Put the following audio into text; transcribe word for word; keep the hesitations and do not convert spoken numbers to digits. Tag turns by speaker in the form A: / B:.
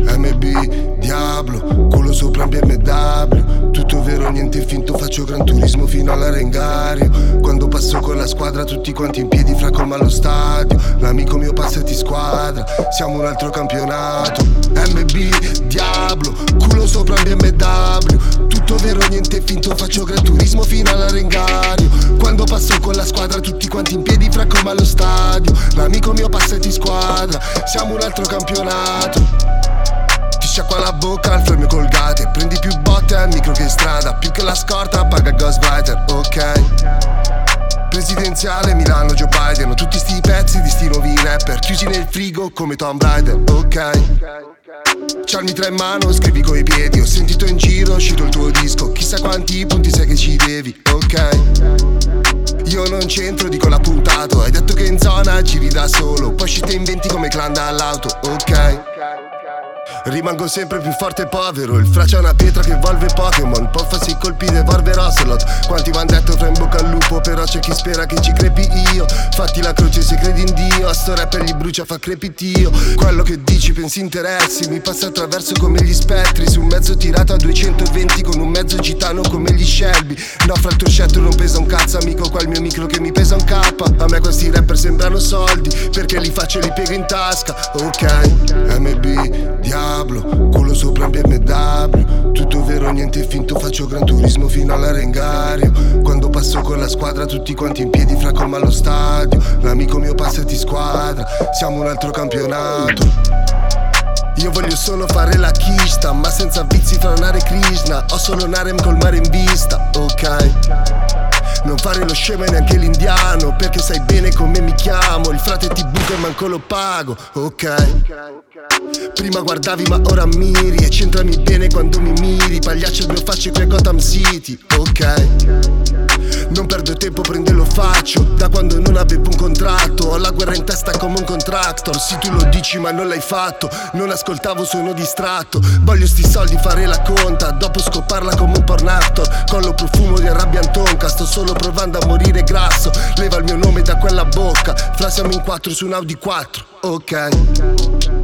A: M B, Diablo, culo sopra un B M W. Tutto vero, niente finto, faccio gran turismo fino all'Arengario. Quando passo con la squadra tutti quanti in piedi fra colma allo stadio. L'amico mio passa e ti squadra, siamo un altro campionato. M B, Diablo, culo sopra un B M W. Tutto vero, niente finto, faccio gran turismo fino all'Arengario. Quando passo con la squadra tutti quanti in piedi fra colma allo stadio. L'amico mio passa e ti squadra, siamo un altro campionato. Ti sciacqua la bocca al flame colgate. Prendi più botte al micro che in strada. Più che la scorta paga Ghostwriter, ok. Presidenziale Milano Joe Biden. Tutti sti pezzi di sti nuovi rapper chiusi nel frigo come Tomb Raider, ok. C'armi tre in mano, scrivi coi piedi. Ho sentito in giro, è uscito il tuo disco. Chissà quanti punti sai che ci devi, ok. Io non c'entro, dico l'ha puntato. Hai detto che in zona giri da solo. Poi uscite in venti come clan dall'auto, ok. Rimango sempre più forte e povero. Il fraccia è una pietra che evolve Pokémon. Poi farsi i colpi devolver Ocelot. Quanti m'han detto fra in bocca al lupo. Però c'è chi spera che ci crepi io. Fatti la croce se credi in Dio. A sto rapper gli brucia fa crepitio. Quello che dici pensi interessi. Mi passa attraverso come gli spettri. Su un mezzo tirato a duecentoventi con un mezzo gitano come gli Shelby. No, fra il tuo scettro non pesa un cazzo, amico. Qua il mio micro che mi pesa un K. A me questi rapper sembrano soldi, perché li faccio e li piego in tasca, ok. M B, Diablo, culo sopra un B M W. Tutto vero, niente finto, faccio gran turismo fino all'Arengario. Quando passo con la squadra tutti quanti in piedi fra colma allo stadio. L'amico mio passa e ti squadra, siamo un altro campionato. Io voglio solo fare la chista, ma senza vizi fra un Hare Krishna. Ho solo un harem col mare in vista, ok. Non fare lo scemo e neanche l'indiano, perché sai bene come mi chiamo. Il frate ti buca e manco lo pago, ok. Prima guardavi ma ora miri. E centrami bene quando mi miri. Pagliaccio due facce qui a Gotham City, ok. Non perdo tempo, prende lo faccio. Da quando non avevo un contratto. Ho la guerra in testa come un contractor. Sì, tu lo dici ma non l'hai fatto. Non ascoltavo, sono distratto. Voglio sti soldi, fare la conta. Dopo scoparla come un porn actor. Collo profumo di arrabbiantonca. Sto solo provando a morire grasso. Leva il mio nome da quella bocca. Fra siamo in quattro su un Audi quattro, ok.